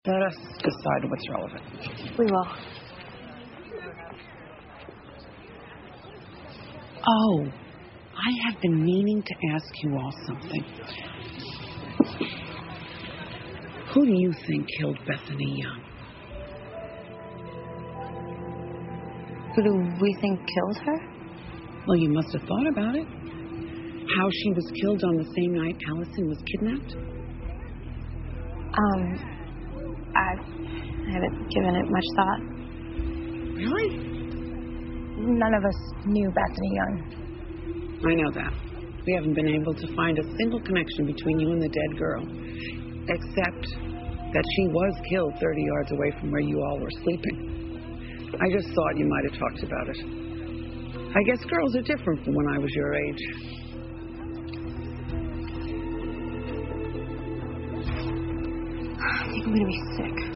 Let us decide what's relevant. We will. Oh, I have been meaning to ask you all something. Who do you think killed Bethany Young? Who do we think killed her? Well, you must have thought about it. How she was killed on the same night Allison was kidnapped? I haven't given it much thought. Really? None of us knew Bethany Young. I know that. We haven't been able to find a single connection between you and the dead girl, except that she was killed 30 yards away from where you all were sleeping. I just thought you might have talked about it. I guess girls are different from when I was your age. I think I'm going to be sick.